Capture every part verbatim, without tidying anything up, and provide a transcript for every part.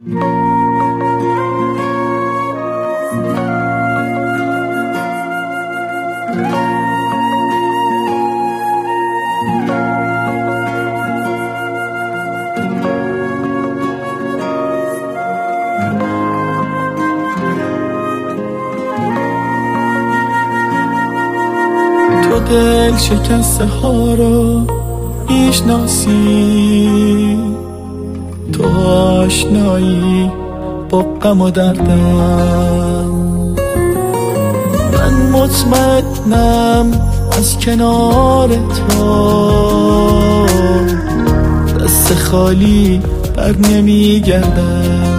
تو دل شکسته ها رو میشناسی، تو آشنایی با غم و دردم. من مطمئنم از کنار تو دست خالی بر نمیگردم.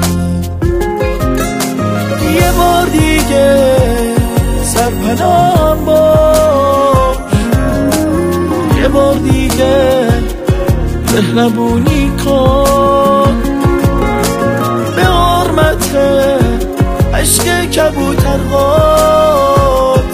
یه بار دیگه سرپنام باش، یه بار دیگه مهربونی کن. به حرمت عشق کبوترهات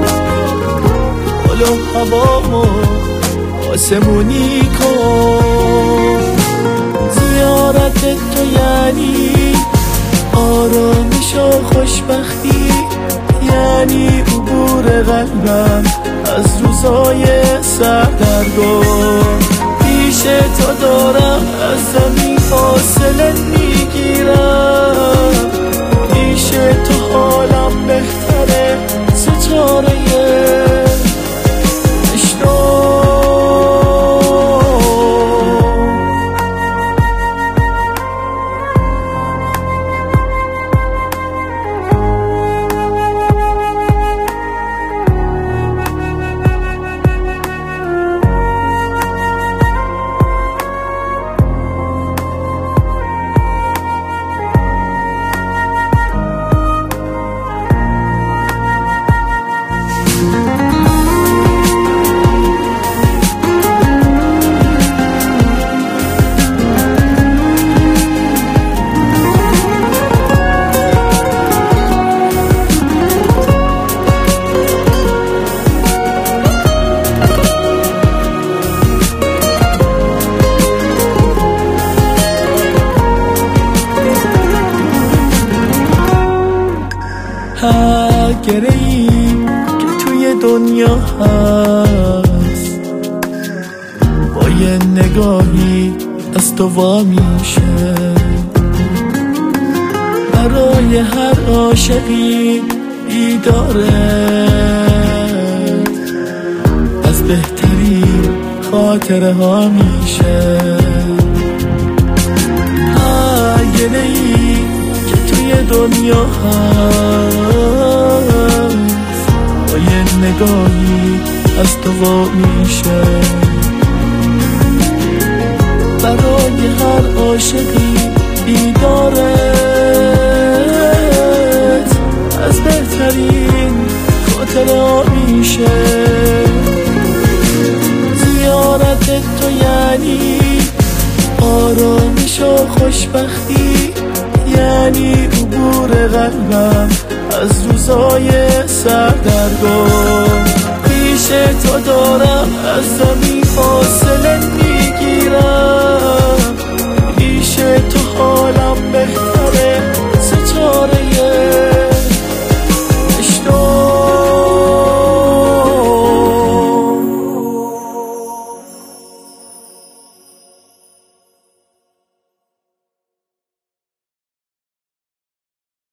گل و هوامو آسمونی کن. زیارت تو یعنی آرامش و خوشبختی، یعنی عبور قلبم از روزای سردرگم. پیش تو دارم از زمین فاصله میگیرم، پیش تو حالم بهتره ستاره هر گره‌ای که توی دنیا هست با یه نگاهی از تو وا میشه. برای هر عاشقی دیداره از بهترین خاطره ها میشه. هر گره‌ای که توی دنیا هست با یه نگاهی از تو وا میشه. برای هر عاشقی دیدارت از بهترین خاطره ها میشه. زیارت تو یعنی آرامش و خوشبختی، یعنی عبور قلبم از روزای سردرگم. پیش تو دارم از زمین فاصله